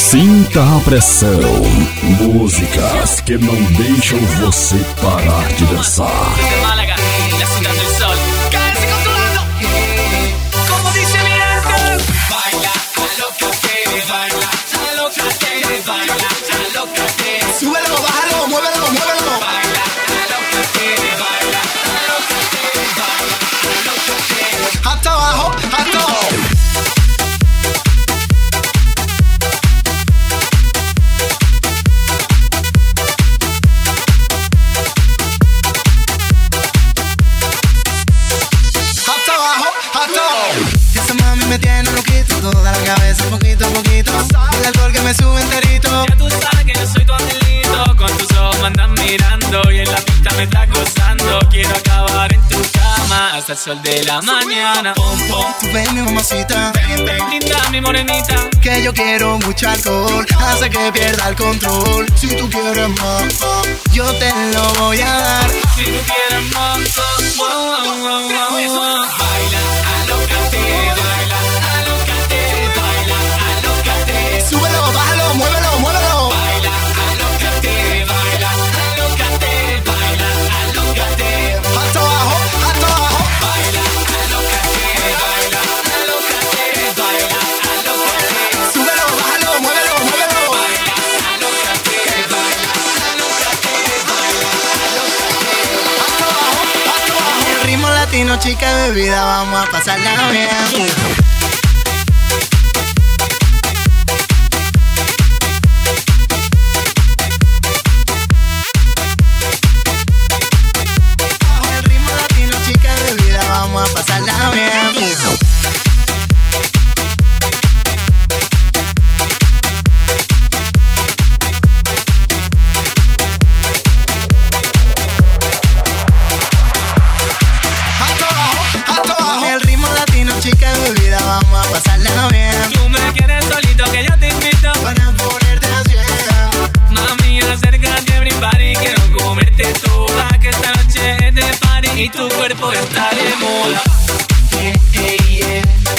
Sinta a pressão. Músicas que não deixam você parar de dançar. Desde Málaga, la ciudad del sol. Cállate controlando. Como dice mi gente. Baila, alócate, baila, alócate, baila, alócate. Súbelo, bájalo, muévelo, muévelo. Baila, alócate, baila, alócate, baila, alócate. Hasta abajo, hasta abajo. Esa mami me tiene loquito, toda la cabeza poquito a poquito. El alcohol que me sube enterito. Ya tú sabes que yo soy tu angelito. Con tus ojos me andan mirando y en la pista me está acosando. Quiero acabar en tu cama hasta el sol de la mañana. Pom, pom. Tú ven mi mamacita, Ven, ven, linda, mi morenita. que yo quiero mucho alcohol, hace que pierda el control. Si tú quieres más, yo te lo voy a dar. Si tú quieres más, wow, wow, wow, wow. Baila, alócate, baila, alócate, baila, alócate. Súbelo, bájalo, muévelo, muévelo. Baila, alócate, baila, alócate, baila, alócate. Hasta abajo, hasta abajo. Baila, alócate, baila, alócate, baila, alócate. Súbelo, bájalo, muévelo, muévelo. Baila, alócate, baila, alócate, baila, alócate. Hasta abajo, hasta abajo. El ritmo latino, chica bebida, vamos a pasarla bien. El ritmo latino, chica bebida, vamos a pasarla bien. Hasta abajo, hasta abajo. El ritmo latino, chica bebida, vamos a pasarla bien. Tú me quieres solito que yo te invito. Para ponerte a 100. Mami, acércate a everybody. Quiero comerte toda, que esta noche es de party y tu cuerpo está de moda. Yeah, yeah, yeah.